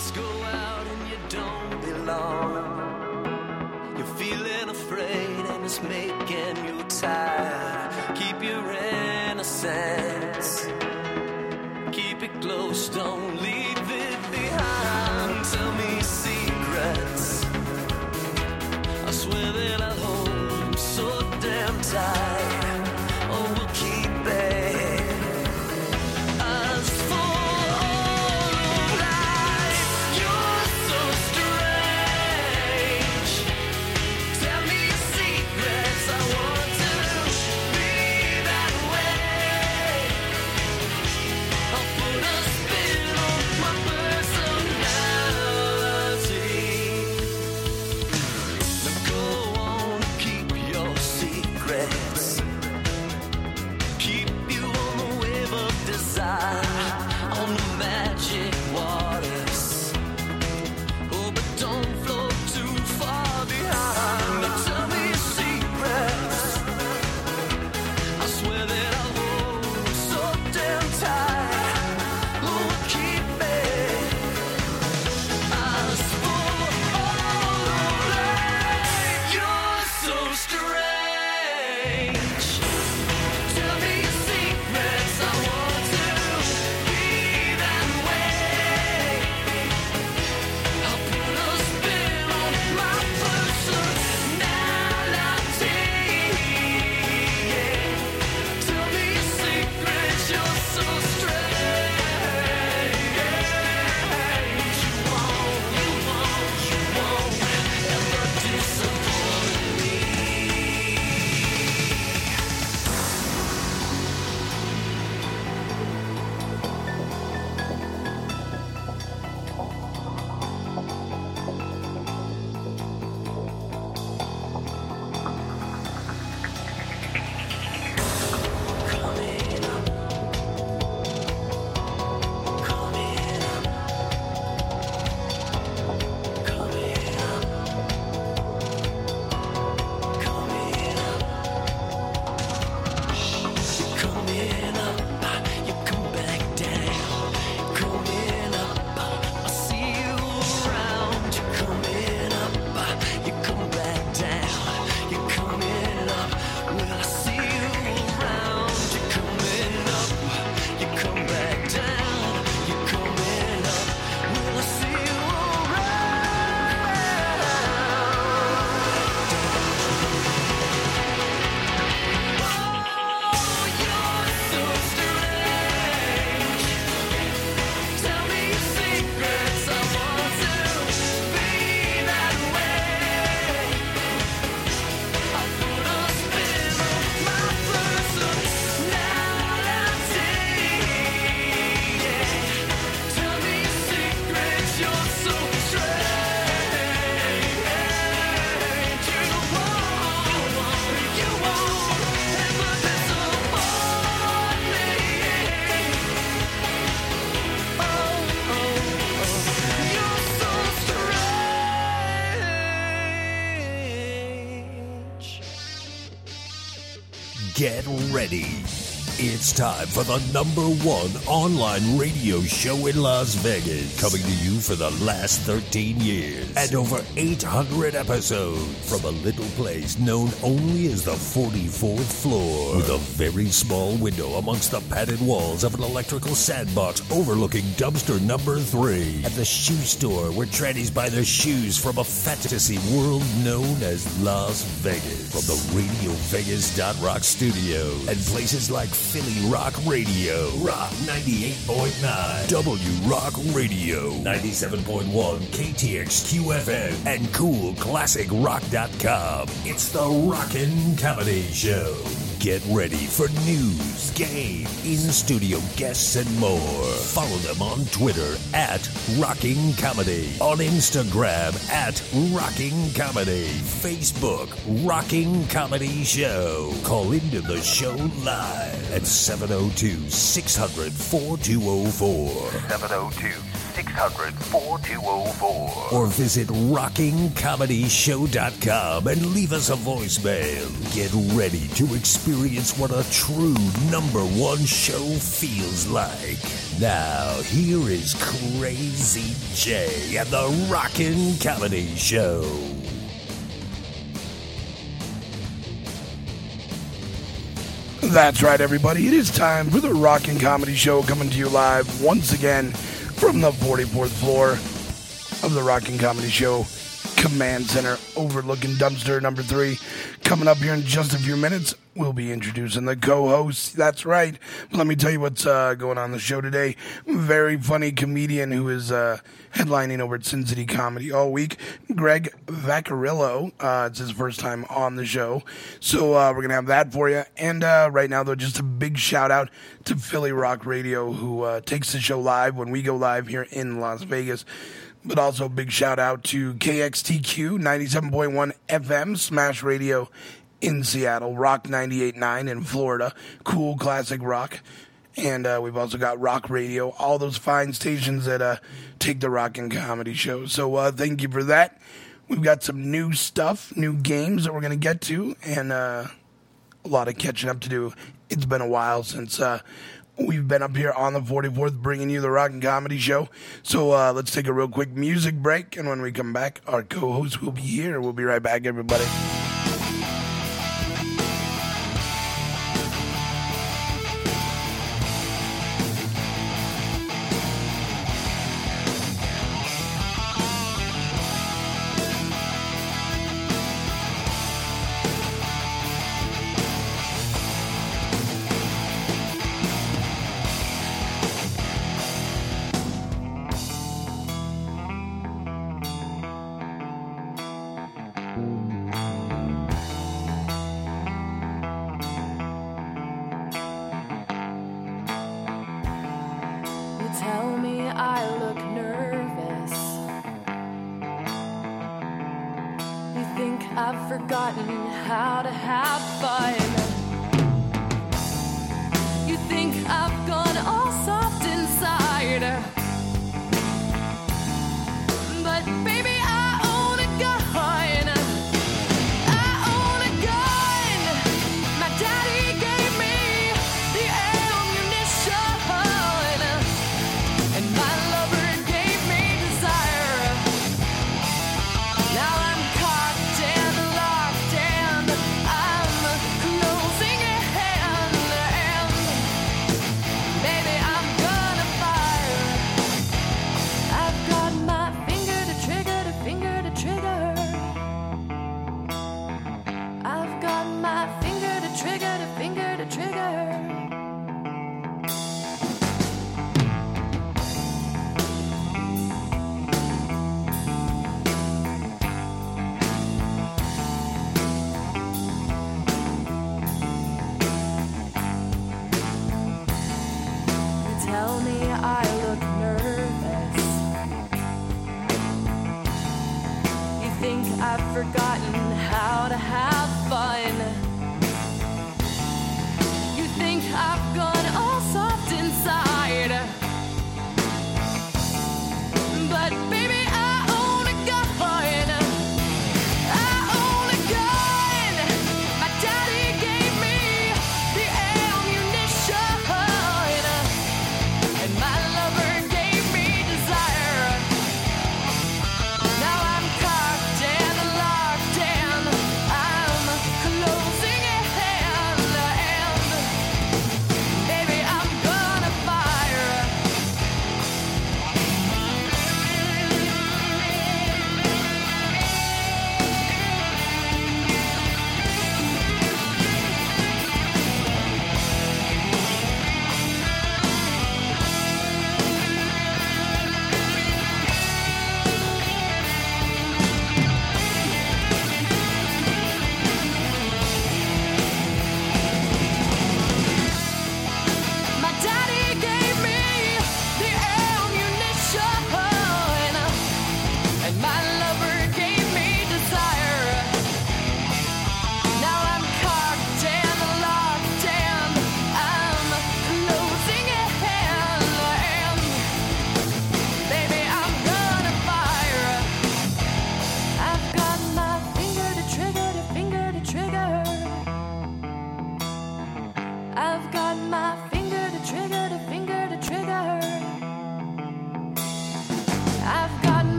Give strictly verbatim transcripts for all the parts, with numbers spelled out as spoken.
lights go out and you don't belong. You're feeling afraid and it's making you tired. Keep your innocence. Keep it close, don't leave it behind. Tell me secrets. I swear that I'll hold them so damn tight. Oh, we'll keep it. As for all of life, you're so strange. Tell me your secrets, I want to be that way. I'll put a spin on my personality. Now go on, keep your secrets. Keep you on the wave of desire, on the magic waters. Oh, but don't float too far behind. Now tell me your secrets. I swear that I'll hold so damn tight. Oh, keep it. As for all of life, you're so strange. Tell me your secrets, I want to be that way. I'll put a spin on my personality. Tell me your secrets, you're so strange. You won't, you won't, you won't ever disappoint me. Coming up, coming up, coming up, coming up. You're coming up, you come back down. Coming up, I see you around. You're coming up, you come back down. You're coming up, well I see you around. You're coming up, you come back down. You're coming up, well I see you around. Oh, you're so strange. Tell me your secrets, I want to be that way. I'll put a spin on my personality. Tell me your secrets, you're so strange. You won't, you won't ever disappoint me. Oh, oh, oh, you're so strange. Get ready. It's time for the number one online radio show in Las Vegas. Coming to you for the last thirteen years and over eight hundred episodes from a little place known only as the forty-fourth floor. With a very small window amongst the padded walls of an electrical sandbox overlooking dumpster number three. At the shoe store where trannies buy their shoes from a fantasy world known as Las Vegas. From the Radio Vegas dot rock studio and places like Philly Rock Radio, Rock ninety-eight point nine, W Rock Radio, ninety-seven point one K T X Q F M, and cool classic rock dot com. It's the Rockin' Comedy Show. Get ready for news, game, in-studio guests, and more. Follow them on Twitter at Rocking Comedy, on Instagram at Rocking Comedy, Facebook Rocking Comedy Show. Call into the show live at seven oh two, six hundred, forty-two oh four. seven oh two, six six hundred, four two zero four. Or visit rocking comedy show dot com and leave us a voicemail. Get ready to experience what a true number one show feels like. Now, here is Crazy J and the Rockin' Comedy Show. That's right, everybody. It is time for the Rockin' Comedy Show, coming to you live once again from the forty-fourth floor of the Rockin' Comedy Show Command Center, overlooking dumpster number three. Coming up here in just a few minutes, we'll be introducing the co-hosts. That's right. Let me tell you what's uh, going on the show today. Very funny comedian who is uh, headlining over at Sin City Comedy all week, Greg Vaccarillo. Uh, it's his first time on the show. So uh, we're going to have that for you. And uh, right now, though, just a big shout out to Philly Rock Radio, who uh, takes the show live when we go live here in Las Vegas. But also a big shout out to K X T Q ninety-seven point one F M, Smash Radio in Seattle, Rock ninety-eight point nine in Florida, cool classic rock. And uh, we've also got Rock Radio, all those fine stations that uh, take the Rockin' Comedy Show. So uh, thank you for that. We've got some new stuff, new games that we're going to get to, and uh, a lot of catching up to do. It's been a while since uh, we've been up here on the forty-fourth bringing you the Rockin' Comedy Show. So uh, let's take a real quick music break, and when we come back, our co-host will be here. We'll be right back, everybody. Now I'm cocked and locked and I'm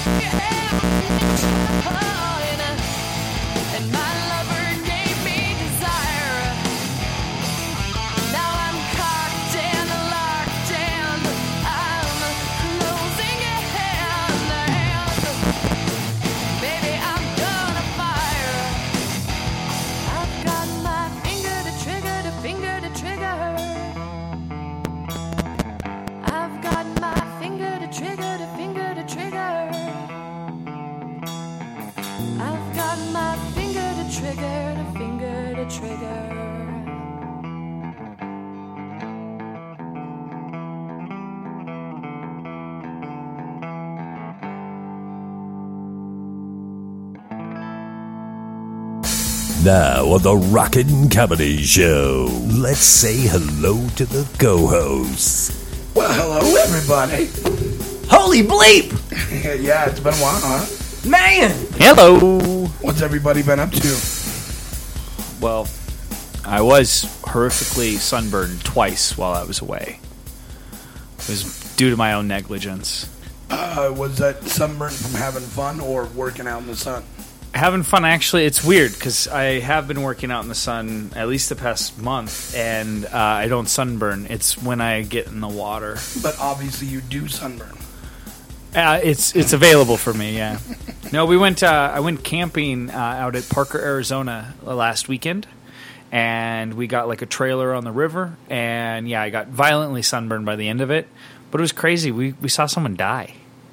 Now on the Rockin' Comedy Show, let's say hello to the co-hosts. Well, hello, everybody. Holy bleep! Yeah, it's been a while, huh? Man! Hello! What's everybody been up to? Well, I was horrifically sunburned twice while I was away. It was due to my own negligence. Uh, was that sunburn from having fun or working out in the sun? Having fun, actually, it's weird because I have been working out in the sun at least the past month, and uh, I don't sunburn. It's when I get in the water. But obviously you do sunburn. Uh, it's it's available for me, yeah. No, we went. Uh, I went camping uh, out at Parker, Arizona last weekend, and we got like a trailer on the river, and yeah, I got violently sunburned by the end of it. But it was crazy. We we saw someone die.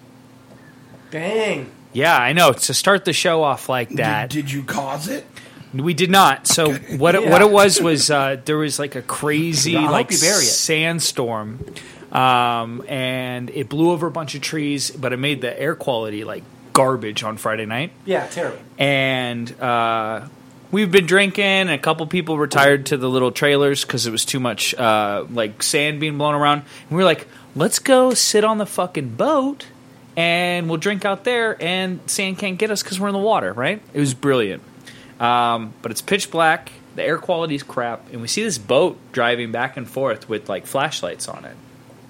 Dang. Yeah, I know. To start the show off like that. Did, did you cause it? We did not. So Okay. what it, Yeah. what it was was uh, there was like a crazy I hope like you bury it. sandstorm, um, and it blew over a bunch of trees, but it made the air quality like garbage on Friday night. Yeah, terrible. And uh, we've been drinking. And a couple people retired to the little trailers because it was too much uh, like sand being blown around. And we were like, let's go sit on the fucking boat. And we'll drink out there, and sand can't get us because we're in the water, right? It was brilliant. Um, but it's pitch black, the air quality is crap, and we see this boat driving back and forth with, like, flashlights on it.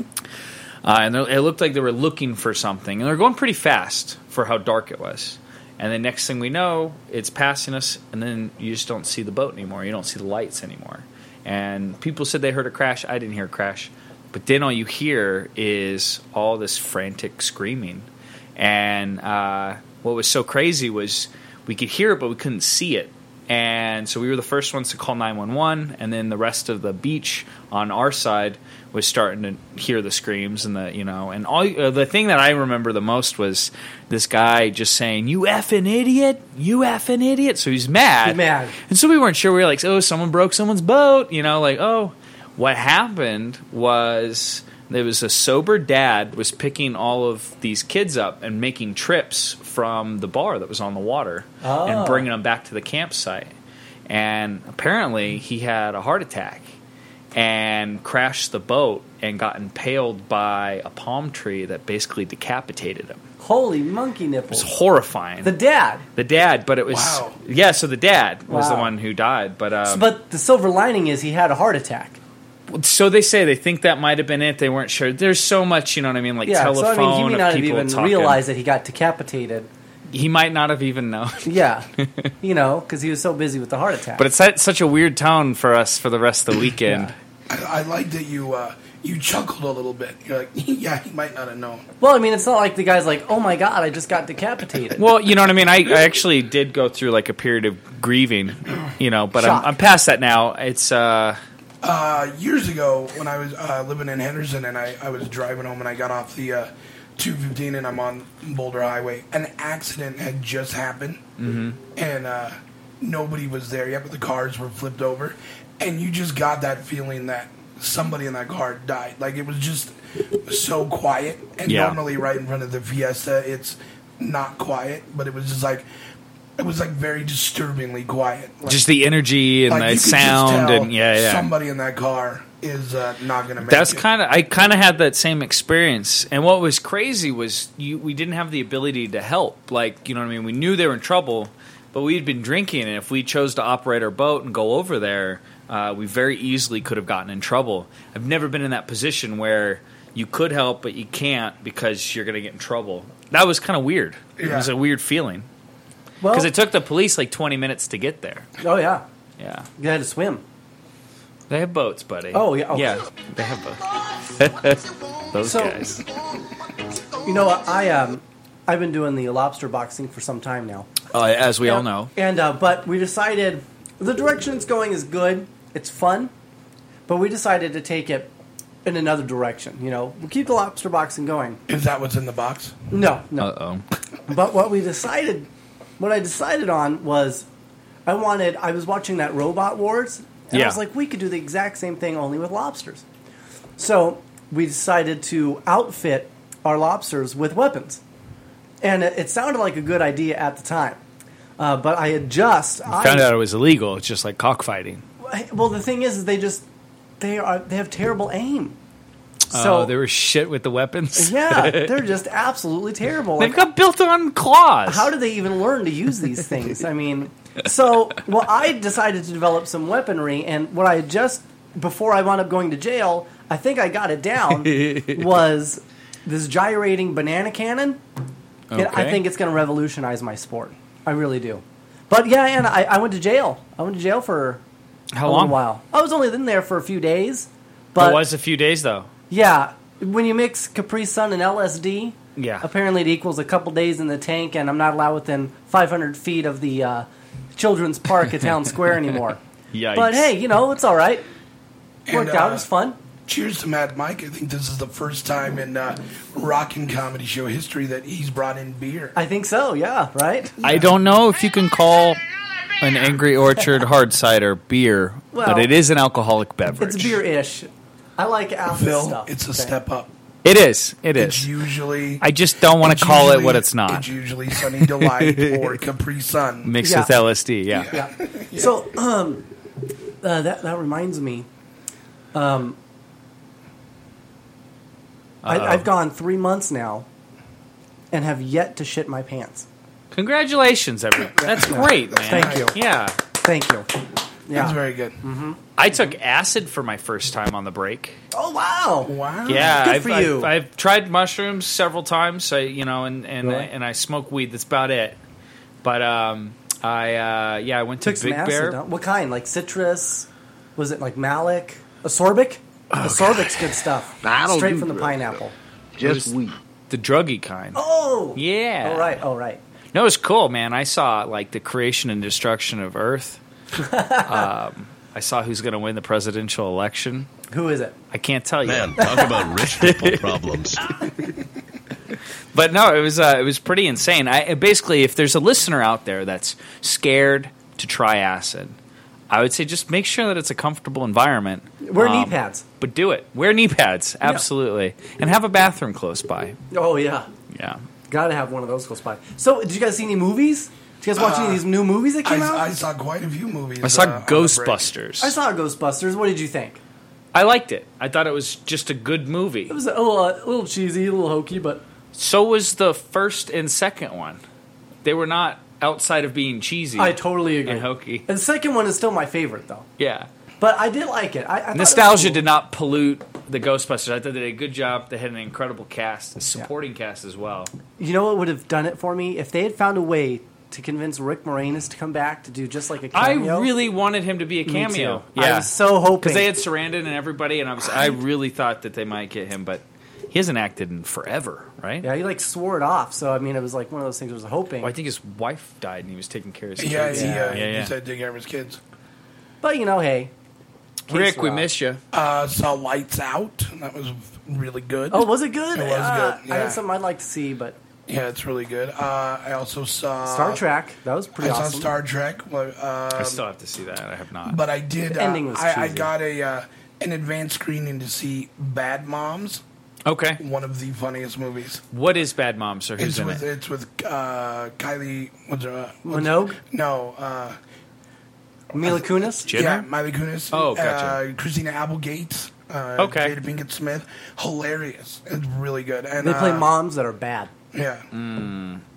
Uh, and it looked like they were looking for something. And they're going pretty fast for how dark it was. And the next thing we know, it's passing us, and then you just don't see the boat anymore. You don't see the lights anymore. And people said they heard a crash. I didn't hear a crash. But then all you hear is all this frantic screaming. And uh, what was so crazy was we could hear it, but we couldn't see it. And so we were the first ones to call nine one one, and then the rest of the beach on our side was starting to hear the screams and the, you know, and all uh, the thing that I remember the most was this guy just saying, "You effing idiot, you effing idiot." So he's mad. He's mad. And so we weren't sure. We were like, "Oh, someone broke someone's boat," you know, like, "Oh." What happened was there was a sober dad was picking all of these kids up and making trips from the bar that was on the water Oh. and bringing them back to the campsite. And apparently he had a heart attack and crashed the boat and got impaled by a palm tree that basically decapitated him. Holy monkey It nipples. was horrifying. The dad. The dad, but it was... Wow. Yeah, so the dad was the Wow. one who died. But um, But the silver lining is he had a heart attack. So they say they think that might have been it. They weren't sure. There's so much, you know what I mean, like Yeah, telephone so I mean, he may of not have people even talking. realized that he got decapitated. He might not have even known. Yeah, you know, because he was so busy with the heart attack. But it's set such a weird tone for us for the rest of the weekend. Yeah. I, I like that you uh, you chuckled a little bit. You're like, yeah, he might not have known. well, I mean, it's not like the guy's like, "Oh my god, I just got decapitated." Well, you know what I mean. I, I actually did go through like a period of grieving, you know, but I'm, Shock. I'm past that now. It's uh, Uh, years ago, when I was uh, living in Henderson and I, I was driving home and I got off the uh, two fifteen and I'm on Boulder Highway, an accident had just happened. Mm-hmm. And uh, nobody was there yet, but the cars were flipped over. And you just got that feeling that somebody in that car died. Like, it was just so quiet. And Yeah. normally right in front of the Fiesta, it's not quiet. But it was just like, it was like very disturbingly quiet. Like, just the energy and like, the you could just sound tell and yeah, yeah. somebody in that car is uh, not going to make That's it. kind of I kind of had that same experience, and what was crazy was you we didn't have the ability to help. Like, you know what I mean? We knew they were in trouble, but we'd been drinking, and if we chose to operate our boat and go over there, uh, we very easily could have gotten in trouble. I've never been in that position where you could help, but you can't because you're going to get in trouble. That was kind of weird. It Yeah. was a weird feeling. Well, Because it took the police like twenty minutes to get there. oh yeah, Yeah. you had to swim. They have boats, buddy. Oh, yeah. Oh. Yeah, they have boats. Those So- guys. You know, I um, I've been doing the lobster boxing for some time now. Uh, as we all Yeah. know. And uh, but we decided the direction it's going is good. It's fun, but we decided to take it in another direction. You know, we'll keep the lobster boxing going. Is that what's in the box? No, no. Uh-oh. But what we decided, what I decided on was, I wanted. I was watching that Robot Wars, and Yeah. I was like, we could do the exact same thing only with lobsters. So we decided to outfit our lobsters with weapons, and it, it sounded like a good idea at the time. Uh, but I had just I, Found out it was illegal. It's just like cockfighting. Well, the thing is, is they just they are they have terrible aim. So Oh, they were shit with the weapons. yeah, they're just absolutely terrible. They've Like, got built-on claws. how do they even learn to use these things? I mean, so well, I decided to develop some weaponry, and what I had just before I wound up going to jail, I think I got it down was this gyrating banana cannon. And I Okay. think it's going to revolutionize my sport. I really do. But yeah, and I, I went to jail. I went to jail for How a long? little while. I was only in there for a few days, but It was a few days, though. yeah, when you mix Capri Sun and L S D, Yeah. apparently it equals a couple days in the tank, and I'm not allowed within five hundred feet of the uh, children's park at Town Square anymore. Yikes. But hey, you know, it's all right. Worked And, out. uh, It was fun. Cheers to Mad Mike. I think this is the first time in uh, rock and comedy show history that he's brought in beer. I think so, yeah, right? I don't know if you can call an Angry Orchard hard cider beer, Well, but it is an alcoholic beverage. It's beer-ish. I like apple Phil, stuff. it's a Okay. step up. It is. It It's is. usually. I just don't want it's to call it usually- what it's not. It's usually Sunny Delight or Capri Sun. Mixed Yeah. with L S D, yeah. Yeah. So um, uh, that that reminds me. Um, I, I've gone three months now, and have yet to shit my pants. Congratulations, everyone. That's great, man. Thank you. Yeah. Thank you. Yeah. That's very good. I took acid for my first time on the break. Oh wow. Wow. Yeah, Good I've, for I've- you. I've, tried mushrooms several times, I, you know, and and, Really? and I smoke weed. That's about it. But um, I uh, yeah, I went to Took some Big acid. Bear. Huh? What kind? Like citrus? Was it like malic? Ascorbic? Ascorbic's good stuff. I don't Straight do from the drugs. pineapple. Just was- weed. The druggy kind. Oh. Yeah. Oh right. Oh right. No, it was cool, man. I saw like the creation and destruction of Earth. um, I saw who's going to win the presidential election. Who is it? I can't tell you. Man, talk about rich people problems. But no, it was uh, it was pretty insane. I basically, if there's a listener out there that's scared to try acid, I would say just make sure that it's a comfortable environment. Wear knee Um, pads. But do it. Wear knee pads, absolutely, and have a bathroom close by. Oh yeah. Yeah. Got to have one of those close by. So, did you guys see any movies? Did you guys watch any of these new movies that came I, out? I saw quite a few movies. I saw uh, on the break. Ghostbusters. I saw Ghostbusters. What did you think? I liked it. I thought it was just a good movie. It was a little, uh, a little cheesy, a little hokey, but So was the first and second one. They were not outside of being cheesy. I totally agree. And hokey. And the second one is still my favorite, though. Yeah. But I did like it. I, I thought it was Nostalgia cool. did not pollute the Ghostbusters. I thought they did a good job. They had an incredible cast, a supporting cast as well. You know what would have done it for me? If they had found a way to convince Rick Moranis to come back to do just like a I cameo. really wanted him to be a Me cameo. too. I was so hoping. Because they had Sarandon and everybody, and I was I really thought that they might get him, but he hasn't acted in forever, right? Yeah, he like swore it off. So, I mean, it was like one of those things I was hoping. Well, I think his wife died, and he was taking care of his Yeah, kids. he, uh, yeah, he yeah. said take care of his kids. But, you know, hey. Rick, we Rock. miss you. Uh, saw Lights Out. That was really good. Oh, was it good? It was Uh, good, I yeah. had something I'd like to see, but Yeah, it's really good. Uh, I also saw Star Trek. That was I pretty saw awesome. Star Trek. well, I Um, still have to see that. I have not. but I did. The uh, ending was I, I cheesy. got a uh, an advanced screening to see Bad Moms. Okay. One of the funniest movies. What is Bad Moms, or who's It's in with it? it's with uh, Kylie. What's her? Uh, what's- Minogue? No. Uh, Mila Kunis? Jenner? Yeah, Miley Kunis. Oh, gotcha. Uh, Christina Applegate. Uh, Okay. Jada Pinkett Smith. Hilarious. It's really good. And They play uh, moms that are bad. Yeah.